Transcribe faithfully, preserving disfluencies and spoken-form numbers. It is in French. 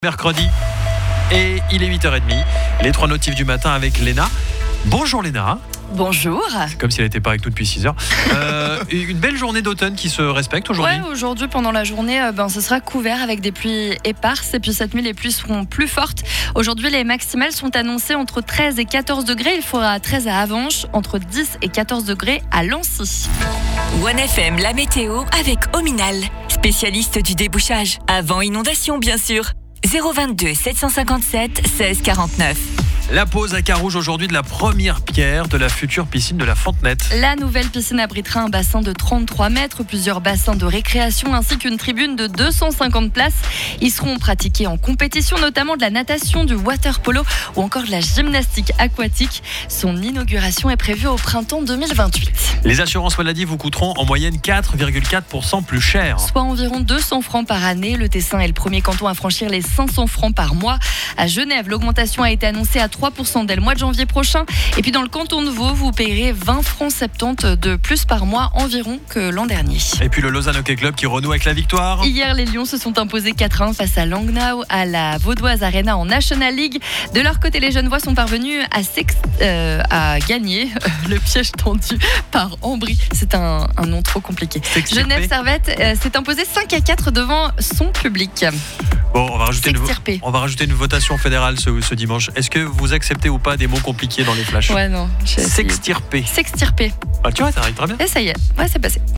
Mercredi et il est huit heures trente. Les trois notifs du matin avec Léna. Bonjour Léna. Bonjour. C'est comme si elle n'était pas avec nous depuis six heures. Euh, une belle journée d'automne qui se respecte aujourd'hui. Ouais, aujourd'hui pendant la journée, euh, ben, ce sera couvert avec des pluies éparses. Et puis cette nuit, les pluies seront plus fortes. Aujourd'hui, les maximales sont annoncées entre treize et quatorze degrés. Il fera treize à Avenches, entre dix et quatorze degrés à Lancy. One F M, la météo avec Ominal, spécialiste du débouchage. Avant inondation, bien sûr. zéro vingt-deux sept cent cinquante-sept seize quarante-neuf. La pose à Carouge aujourd'hui de la première pierre de la future piscine de la Fontenette. La nouvelle piscine abritera un bassin de trente-trois mètres, plusieurs bassins de récréation ainsi qu'une tribune de deux cent cinquante places. Ils seront pratiqués en compétition, notamment de la natation, du water polo ou encore de la gymnastique aquatique. Son inauguration est prévue au printemps deux mille vingt-huit. Les assurances maladie vous coûteront en moyenne quatre virgule quatre pour cent plus cher. Soit environ deux cents francs par année. Le Tessin est le premier canton à franchir les cinq cents francs par mois. À Genève, l'augmentation a été annoncée à trois pour cent dès le mois de janvier prochain. Et puis dans le canton de Vaud, vous payerez vingt francs soixante-dix de plus par mois environ que l'an dernier. Et puis le Lausanne Hockey Club qui renoue avec la victoire. Hier, les Lions se sont imposés quatre à un face à Langnau à la Vaudoise Arena en National League. De leur côté, les Genevois sont parvenus à, sex- euh, à gagner le piège tendu par Ambry. C'est un, un nom trop compliqué. Genève Servette euh, s'est imposé cinq à quatre devant son public. Bon, on va rajouter, une, vo- S'extirper. on va rajouter une votation fédérale ce, ce dimanche. Est-ce que vous acceptez ou pas des mots compliqués dans les flashs? Ouais, non. j'ai essayé. S'extirper. S'extirper. Ah, tu vois, ça arrive très bien. Et ça y est, ouais, c'est passé.